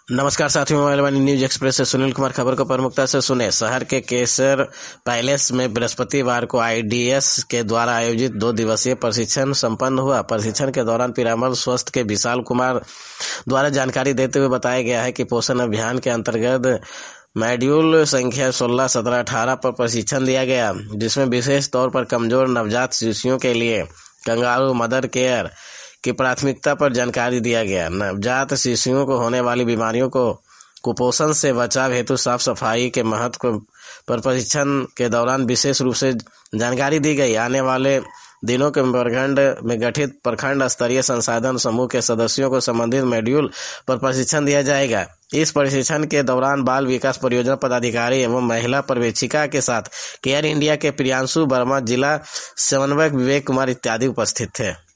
नमस्कार साथियों, मोबाइल वाणी news express से सुनील कुमार खबर को प्रमुखता से सुने। शहर के केसर पैलेस में बृहस्पतिवार को आईडीएस के द्वारा आयोजित 2 दिवसीय प्रशिक्षण संपन्न हुआ। प्रशिक्षण के दौरान पीरामल स्वास्थ्य के विशाल कुमार द्वारा जानकारी देते हुए बताया गया है कि पोषण अभियान के अंतर्गत मॉड्यूल संख्या 16, 17, 18 पर प्रशिक्षण दिया गया, जिसमें विशेष तौर पर कमजोर नवजात शिशुओं के लिए कंगारू मदर केयर की प्राथमिकता पर जानकारी दिया गया। नवजात शिशुओं को होने वाली बीमारियों को कुपोषण से बचाव हेतु साफ सफाई के महत्व पर प्रशिक्षण के दौरान विशेष रूप से जानकारी दी गई। आने वाले दिनों के प्रखंड में गठित प्रखंड स्तरीय संसाधन समूह के सदस्यों को संबंधित मॉड्यूल पर प्रशिक्षण दिया जाएगा। इस प्रशिक्षण के दौरान बाल विकास परियोजना पदाधिकारी एवं महिला पर्यवेक्षिका के साथ केयर इंडिया के प्रियांशु वर्मा, जिला समन्वयक विवेक कुमार इत्यादि उपस्थित थे।